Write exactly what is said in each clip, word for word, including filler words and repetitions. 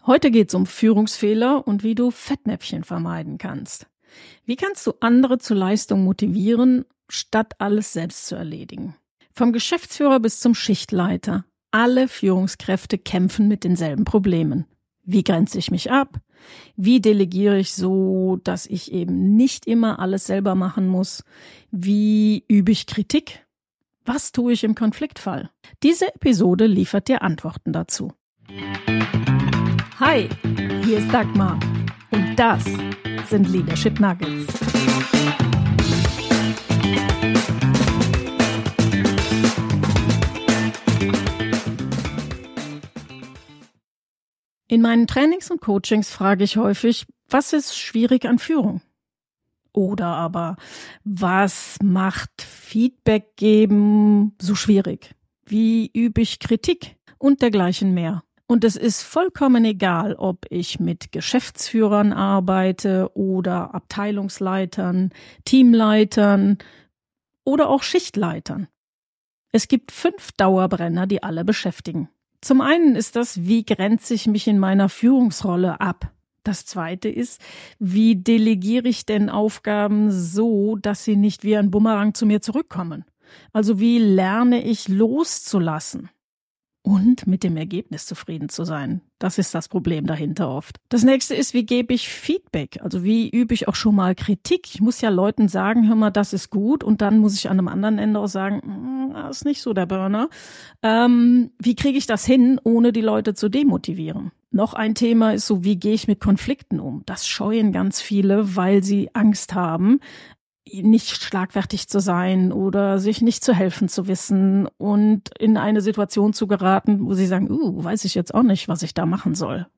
Heute geht's um Führungsfehler und wie du Fettnäpfchen vermeiden kannst. Wie kannst du andere zur Leistung motivieren, statt alles selbst zu erledigen? Vom Geschäftsführer bis zum Schichtleiter. Alle Führungskräfte kämpfen mit denselben Problemen. Wie grenze ich mich ab? Wie delegiere ich so, dass ich eben nicht immer alles selber machen muss? Wie übe ich Kritik? Was tue ich im Konfliktfall? Diese Episode liefert dir Antworten dazu. Hi, hier ist Dagmar und das sind Leadership Nuggets. In meinen Trainings und Coachings frage ich häufig, was ist schwierig an Führung? Oder aber, was macht Feedback geben so schwierig? Wie übe ich Kritik? Und dergleichen mehr. Und es ist vollkommen egal, ob ich mit Geschäftsführern arbeite oder Abteilungsleitern, Teamleitern oder auch Schichtleitern. Es gibt fünf Dauerbrenner, die alle beschäftigen. Zum einen ist das, wie grenze ich mich in meiner Führungsrolle ab? Das zweite ist, wie delegiere ich denn Aufgaben so, dass sie nicht wie ein Bumerang zu mir zurückkommen? Also wie lerne ich loszulassen? Und mit dem Ergebnis zufrieden zu sein. Das ist das Problem dahinter oft. Das nächste ist, wie gebe ich Feedback? Also wie übe ich auch schon mal Kritik? Ich muss ja Leuten sagen, hör mal, das ist gut. Und dann muss ich an einem anderen Ende auch sagen, das ist nicht so der Burner. Ähm, wie kriege ich das hin, ohne die Leute zu demotivieren? Noch ein Thema ist so, wie gehe ich mit Konflikten um? Das scheuen ganz viele, weil sie Angst haben, nicht schlagfertig zu sein oder sich nicht zu helfen zu wissen und in eine Situation zu geraten, wo sie sagen, uh, weiß ich jetzt auch nicht, was ich da machen soll.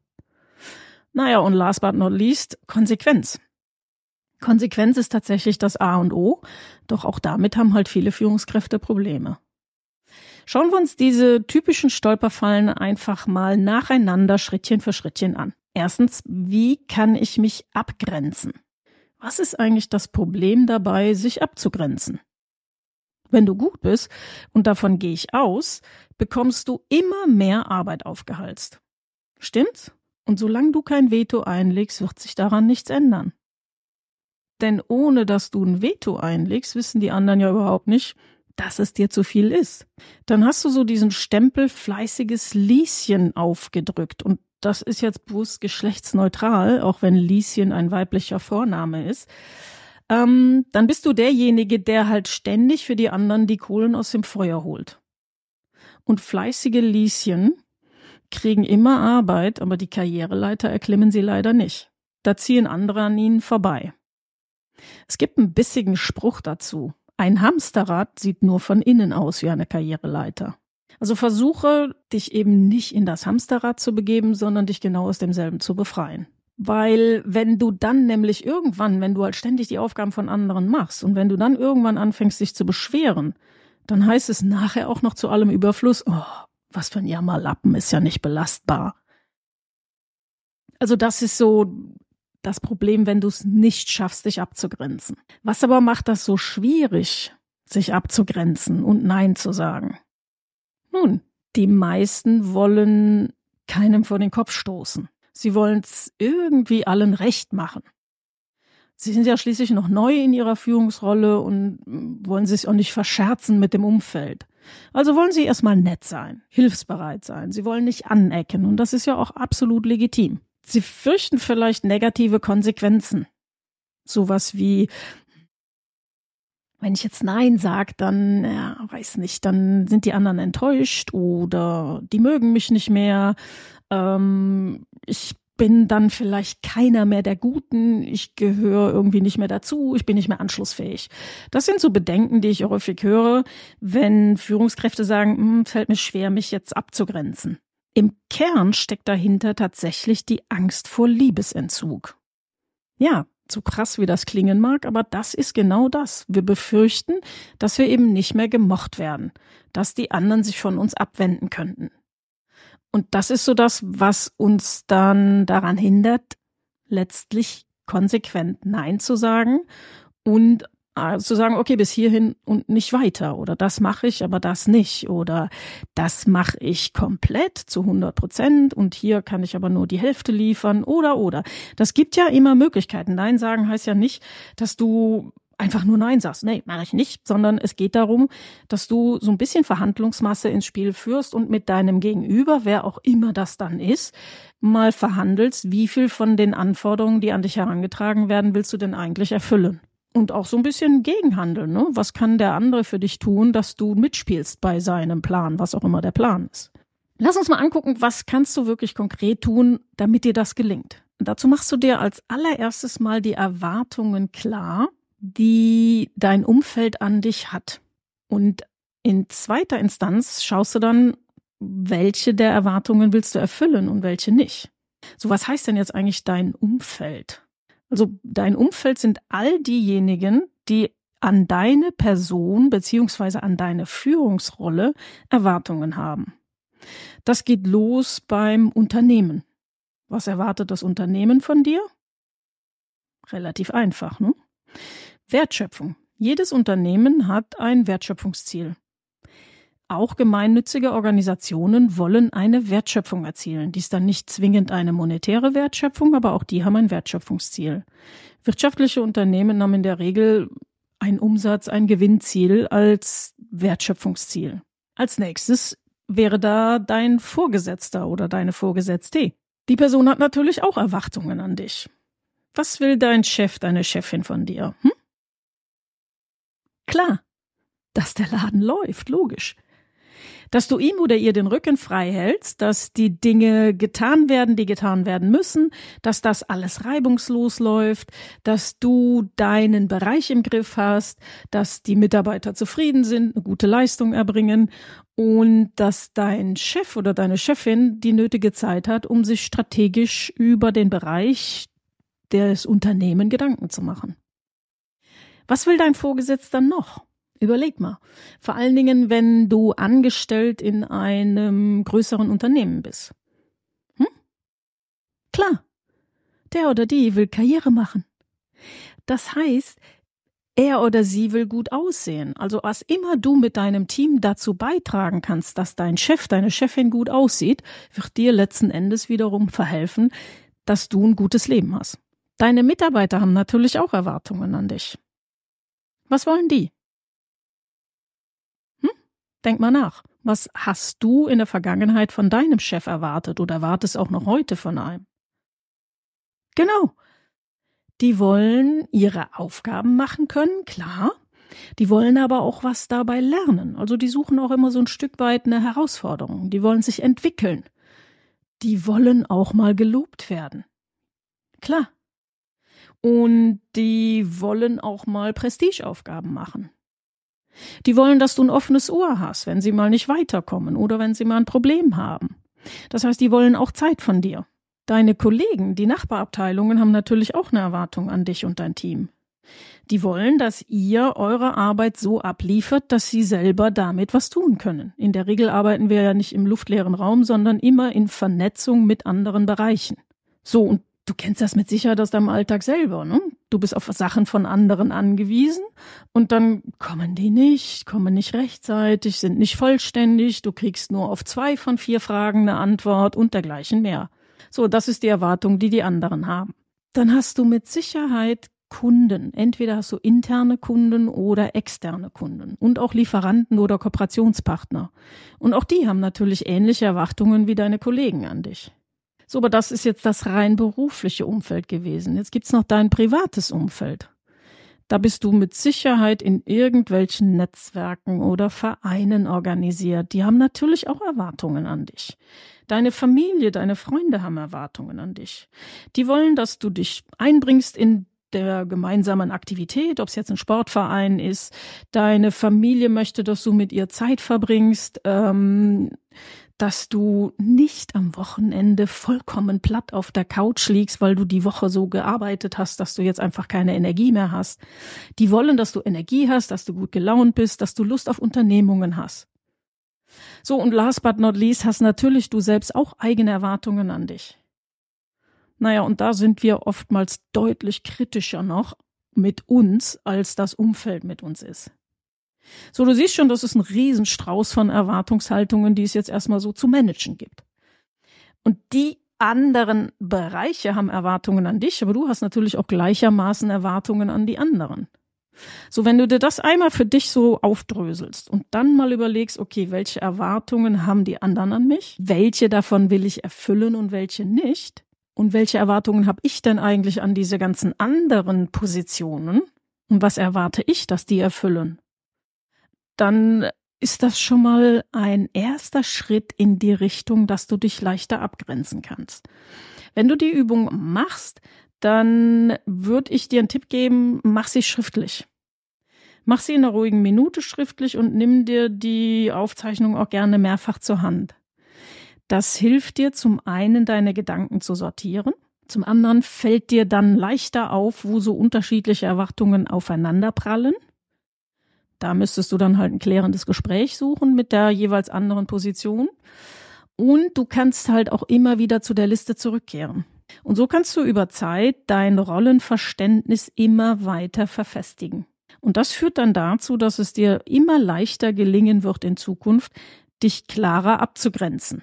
Naja, und last but not least, Konsequenz. Konsequenz ist tatsächlich das A und O, doch auch damit haben halt viele Führungskräfte Probleme. Schauen wir uns diese typischen Stolperfallen einfach mal nacheinander Schrittchen für Schrittchen an. Erstens, wie kann ich mich abgrenzen? Was ist eigentlich das Problem dabei, sich abzugrenzen? Wenn du gut bist, und davon gehe ich aus, bekommst du immer mehr Arbeit aufgehalst. Stimmt's? Und solange du kein Veto einlegst, wird sich daran nichts ändern. Denn ohne dass du ein Veto einlegst, wissen die anderen ja überhaupt nicht, dass es dir zu viel ist. Dann hast du so diesen Stempel fleißiges Lieschen aufgedrückt und das ist jetzt bewusst geschlechtsneutral, auch wenn Lieschen ein weiblicher Vorname ist. Ähm, dann bist du derjenige, der halt ständig für die anderen die Kohlen aus dem Feuer holt. Und fleißige Lieschen kriegen immer Arbeit, aber die Karriereleiter erklimmen sie leider nicht. Da ziehen andere an ihnen vorbei. Es gibt einen bissigen Spruch dazu. Ein Hamsterrad sieht nur von innen aus wie eine Karriereleiter. Also versuche, dich eben nicht in das Hamsterrad zu begeben, sondern dich genau aus demselben zu befreien. Weil wenn du dann nämlich irgendwann, wenn du halt ständig die Aufgaben von anderen machst und wenn du dann irgendwann anfängst, dich zu beschweren, dann heißt es nachher auch noch zu allem Überfluss, oh, was für ein Jammerlappen, ist ja nicht belastbar. Also das ist so das Problem, wenn du es nicht schaffst, dich abzugrenzen. Was aber macht das so schwierig, sich abzugrenzen und Nein zu sagen? Nun, die meisten wollen keinem vor den Kopf stoßen. Sie wollen es irgendwie allen recht machen. Sie sind ja schließlich noch neu in ihrer Führungsrolle und wollen sich auch nicht verscherzen mit dem Umfeld. Also wollen sie erstmal nett sein, hilfsbereit sein. Sie wollen nicht anecken und das ist ja auch absolut legitim. Sie fürchten vielleicht negative Konsequenzen. Sowas wie, wenn ich jetzt Nein sage, dann, ja, weiß nicht, dann sind die anderen enttäuscht oder die mögen mich nicht mehr. Ähm, ich bin dann vielleicht keiner mehr der Guten. Ich gehöre irgendwie nicht mehr dazu. Ich bin nicht mehr anschlussfähig. Das sind so Bedenken, die ich häufig höre, wenn Führungskräfte sagen, es fällt mir schwer, mich jetzt abzugrenzen. Im Kern steckt dahinter tatsächlich die Angst vor Liebesentzug. Ja, so krass wie das klingen mag, aber das ist genau das. Wir befürchten, dass wir eben nicht mehr gemocht werden, dass die anderen sich von uns abwenden könnten. Und das ist so das, was uns dann daran hindert, letztlich konsequent Nein zu sagen und Also zu sagen, okay, bis hierhin und nicht weiter. Oder das mache ich, aber das nicht. Oder das mache ich komplett zu hundert Prozent und hier kann ich aber nur die Hälfte liefern. Oder, oder. Das gibt ja immer Möglichkeiten. Nein sagen heißt ja nicht, dass du einfach nur Nein sagst. Nee, mache ich nicht. Sondern es geht darum, dass du so ein bisschen Verhandlungsmasse ins Spiel führst und mit deinem Gegenüber, wer auch immer das dann ist, mal verhandelst, wie viel von den Anforderungen, die an dich herangetragen werden, willst du denn eigentlich erfüllen? Und auch so ein bisschen gegenhandeln, ne? Was kann der andere für dich tun, dass du mitspielst bei seinem Plan, was auch immer der Plan ist. Lass uns mal angucken, was kannst du wirklich konkret tun, damit dir das gelingt. Und dazu machst du dir als allererstes mal die Erwartungen klar, die dein Umfeld an dich hat. Und in zweiter Instanz schaust du dann, welche der Erwartungen willst du erfüllen und welche nicht. So, was heißt denn jetzt eigentlich dein Umfeld? Also dein Umfeld sind all diejenigen, die an deine Person beziehungsweise an deine Führungsrolle Erwartungen haben. Das geht los beim Unternehmen. Was erwartet das Unternehmen von dir? Relativ einfach, ne? Wertschöpfung. Jedes Unternehmen hat ein Wertschöpfungsziel. Auch gemeinnützige Organisationen wollen eine Wertschöpfung erzielen. Die ist dann nicht zwingend eine monetäre Wertschöpfung, aber auch die haben ein Wertschöpfungsziel. Wirtschaftliche Unternehmen haben in der Regel ein Umsatz-, ein Gewinnziel als Wertschöpfungsziel. Als nächstes wäre da dein Vorgesetzter oder deine Vorgesetzte. Die Person hat natürlich auch Erwartungen an dich. Was will dein Chef, deine Chefin von dir? Hm? Klar, dass der Laden läuft, logisch. Dass du ihm oder ihr den Rücken frei hältst, dass die Dinge getan werden, die getan werden müssen, dass das alles reibungslos läuft, dass du deinen Bereich im Griff hast, dass die Mitarbeiter zufrieden sind, eine gute Leistung erbringen und dass dein Chef oder deine Chefin die nötige Zeit hat, um sich strategisch über den Bereich des Unternehmens Gedanken zu machen. Was will dein Vorgesetzter noch? Überleg mal. Vor allen Dingen, wenn du angestellt in einem größeren Unternehmen bist. Hm? Klar, der oder die will Karriere machen. Das heißt, er oder sie will gut aussehen. Also was immer du mit deinem Team dazu beitragen kannst, dass dein Chef, deine Chefin gut aussieht, wird dir letzten Endes wiederum verhelfen, dass du ein gutes Leben hast. Deine Mitarbeiter haben natürlich auch Erwartungen an dich. Was wollen die? Denk mal nach. Was hast du in der Vergangenheit von deinem Chef erwartet oder erwartest auch noch heute von einem? Genau. Die wollen ihre Aufgaben machen können, klar. Die wollen aber auch was dabei lernen. Also die suchen auch immer so ein Stück weit eine Herausforderung. Die wollen sich entwickeln. Die wollen auch mal gelobt werden. Klar. Und die wollen auch mal Prestigeaufgaben machen. Die wollen, dass du ein offenes Ohr hast, wenn sie mal nicht weiterkommen oder wenn sie mal ein Problem haben. Das heißt, die wollen auch Zeit von dir. Deine Kollegen, die Nachbarabteilungen, haben natürlich auch eine Erwartung an dich und dein Team. Die wollen, dass ihr eure Arbeit so abliefert, dass sie selber damit was tun können. In der Regel arbeiten wir ja nicht im luftleeren Raum, sondern immer in Vernetzung mit anderen Bereichen. So, und du kennst das mit Sicherheit aus deinem Alltag selber, ne? Du bist auf Sachen von anderen angewiesen und dann kommen die nicht, kommen nicht rechtzeitig, sind nicht vollständig, du kriegst nur auf zwei von vier Fragen eine Antwort und dergleichen mehr. So, das ist die Erwartung, die die anderen haben. Dann hast du mit Sicherheit Kunden. Entweder hast du interne Kunden oder externe Kunden und auch Lieferanten oder Kooperationspartner. Und auch die haben natürlich ähnliche Erwartungen wie deine Kollegen an dich. So, aber das ist jetzt das rein berufliche Umfeld gewesen. Jetzt gibt's noch dein privates Umfeld. Da bist du mit Sicherheit in irgendwelchen Netzwerken oder Vereinen organisiert. Die haben natürlich auch Erwartungen an dich. Deine Familie, deine Freunde haben Erwartungen an dich. Die wollen, dass du dich einbringst in der gemeinsamen Aktivität, ob es jetzt ein Sportverein ist. Deine Familie möchte, dass du mit ihr Zeit verbringst, ähm, dass du nicht am Wochenende vollkommen platt auf der Couch liegst, weil du die Woche so gearbeitet hast, dass du jetzt einfach keine Energie mehr hast. Die wollen, dass du Energie hast, dass du gut gelaunt bist, dass du Lust auf Unternehmungen hast. So, und last but not least hast natürlich du selbst auch eigene Erwartungen an dich. Naja, und da sind wir oftmals deutlich kritischer noch, mit uns, als das Umfeld mit uns ist. So, du siehst schon, das ist ein Riesenstrauß von Erwartungshaltungen, die es jetzt erstmal so zu managen gibt. Und die anderen Bereiche haben Erwartungen an dich, aber du hast natürlich auch gleichermaßen Erwartungen an die anderen. So, wenn du dir das einmal für dich so aufdröselst und dann mal überlegst, okay, welche Erwartungen haben die anderen an mich? Welche davon will ich erfüllen und welche nicht? Und welche Erwartungen habe ich denn eigentlich an diese ganzen anderen Positionen? Und was erwarte ich, dass die erfüllen? Dann ist das schon mal ein erster Schritt in die Richtung, dass du dich leichter abgrenzen kannst. Wenn du die Übung machst, dann würde ich dir einen Tipp geben, mach sie schriftlich. Mach sie in einer ruhigen Minute schriftlich und nimm dir die Aufzeichnung auch gerne mehrfach zur Hand. Das hilft dir zum einen, deine Gedanken zu sortieren. Zum anderen fällt dir dann leichter auf, wo so unterschiedliche Erwartungen aufeinanderprallen. Da müsstest du dann halt ein klärendes Gespräch suchen mit der jeweils anderen Position. Und du kannst halt auch immer wieder zu der Liste zurückkehren. Und so kannst du über Zeit dein Rollenverständnis immer weiter verfestigen. Und das führt dann dazu, dass es dir immer leichter gelingen wird in Zukunft, dich klarer abzugrenzen.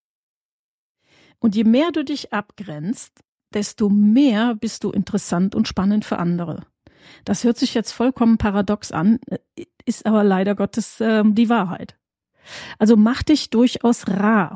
Und je mehr du dich abgrenzt, desto mehr bist du interessant und spannend für andere. Das hört sich jetzt vollkommen paradox an, ist aber leider Gottes äh, die Wahrheit. Also mach dich durchaus rar.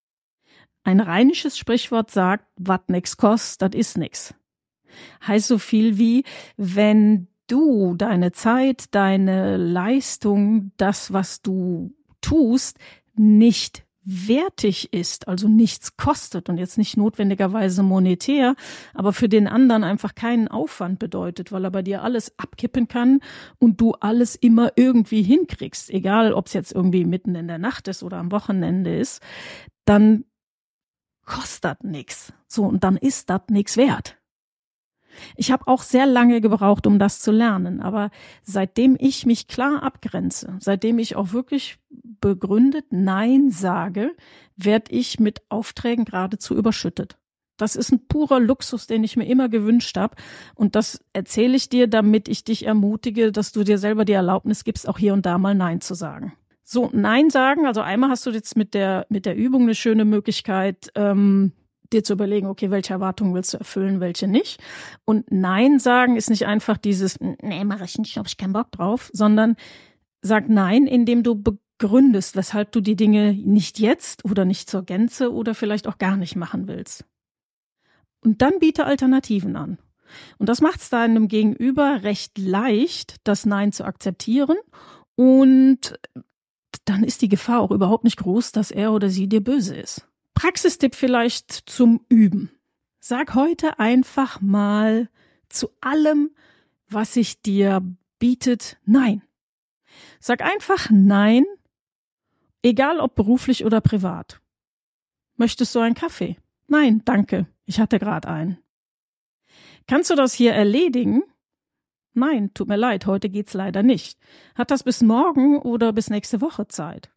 Ein rheinisches Sprichwort sagt, wat nix kost, dat is nix. Heißt so viel wie, wenn du deine Zeit, deine Leistung, das, was du tust, nicht wertig ist, also nichts kostet und jetzt nicht notwendigerweise monetär, aber für den anderen einfach keinen Aufwand bedeutet, weil er bei dir alles abkippen kann und du alles immer irgendwie hinkriegst, egal ob es jetzt irgendwie mitten in der Nacht ist oder am Wochenende ist, dann kostet das nichts. So, und dann ist das nichts wert. Ich habe auch sehr lange gebraucht, um das zu lernen, aber seitdem ich mich klar abgrenze, seitdem ich auch wirklich begründet Nein sage, werde ich mit Aufträgen geradezu überschüttet. Das ist ein purer Luxus, den ich mir immer gewünscht habe, und das erzähle ich dir, damit ich dich ermutige, dass du dir selber die Erlaubnis gibst, auch hier und da mal Nein zu sagen. So, Nein sagen, also einmal hast du jetzt mit der mit der Übung eine schöne Möglichkeit, ähm, dir zu überlegen, okay, welche Erwartungen willst du erfüllen, welche nicht. Und Nein sagen ist nicht einfach dieses, nee, mache ich nicht, habe ich keinen Bock drauf, sondern sag Nein, indem du begründest, weshalb du die Dinge nicht jetzt oder nicht zur Gänze oder vielleicht auch gar nicht machen willst. Und dann biete Alternativen an. Und das macht es deinem Gegenüber recht leicht, das Nein zu akzeptieren, und dann ist die Gefahr auch überhaupt nicht groß, dass er oder sie dir böse ist. Praxistipp vielleicht zum Üben. Sag heute einfach mal zu allem, was sich dir bietet, Nein. Sag einfach Nein, egal ob beruflich oder privat. Möchtest du einen Kaffee? Nein, danke, ich hatte gerade einen. Kannst du das hier erledigen? Nein, tut mir leid, heute geht's leider nicht. Hat das bis morgen oder bis nächste Woche Zeit?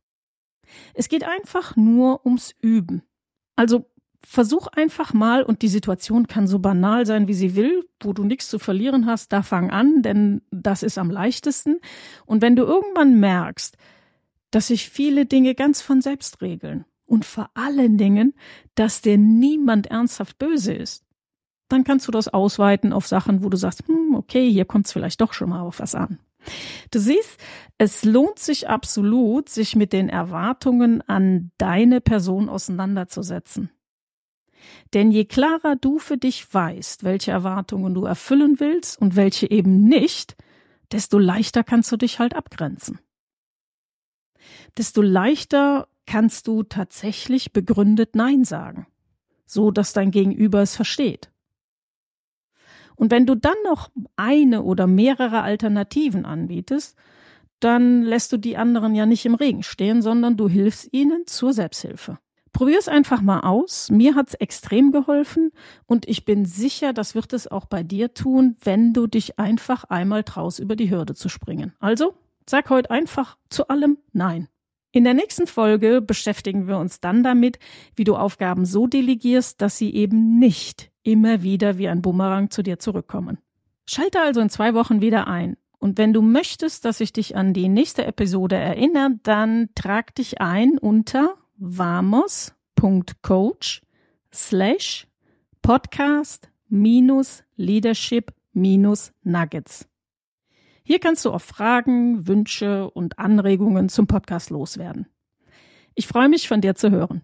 Es geht einfach nur ums Üben. Also versuch einfach mal, und die Situation kann so banal sein, wie sie will, wo du nichts zu verlieren hast, da fang an, denn das ist am leichtesten. Und wenn du irgendwann merkst, dass sich viele Dinge ganz von selbst regeln und vor allen Dingen, dass dir niemand ernsthaft böse ist, dann kannst du das ausweiten auf Sachen, wo du sagst, hm, okay, hier kommt es vielleicht doch schon mal auf was an. Du siehst, es lohnt sich absolut, sich mit den Erwartungen an deine Person auseinanderzusetzen. Denn je klarer du für dich weißt, welche Erwartungen du erfüllen willst und welche eben nicht, desto leichter kannst du dich halt abgrenzen. Desto leichter kannst du tatsächlich begründet Nein sagen, so dass dein Gegenüber es versteht. Und wenn du dann noch eine oder mehrere Alternativen anbietest, dann lässt du die anderen ja nicht im Regen stehen, sondern du hilfst ihnen zur Selbsthilfe. Probier es einfach mal aus. Mir hat's extrem geholfen und ich bin sicher, das wird es auch bei dir tun, wenn du dich einfach einmal traust, über die Hürde zu springen. Also, sag heute einfach zu allem Nein. In der nächsten Folge beschäftigen wir uns dann damit, wie du Aufgaben so delegierst, dass sie eben nicht immer wieder wie ein Bumerang zu dir zurückkommen. Schalte also in zwei Wochen wieder ein. Und wenn du möchtest, dass ich dich an die nächste Episode erinnere, dann trag dich ein unter vamos.coach slash podcast minus leadership minus nuggets. Hier kannst du auch Fragen, Wünsche und Anregungen zum Podcast loswerden. Ich freue mich, von dir zu hören.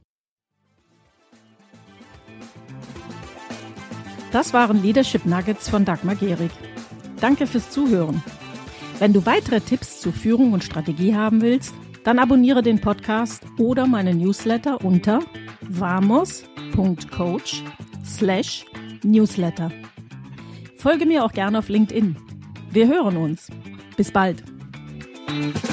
Das waren Leadership Nuggets von Dagmar Gehrig. Danke fürs Zuhören. Wenn du weitere Tipps zu Führung und Strategie haben willst, dann abonniere den Podcast oder meinen Newsletter unter vamos.coach slash newsletter. Folge mir auch gerne auf LinkedIn. Wir hören uns. Bis bald.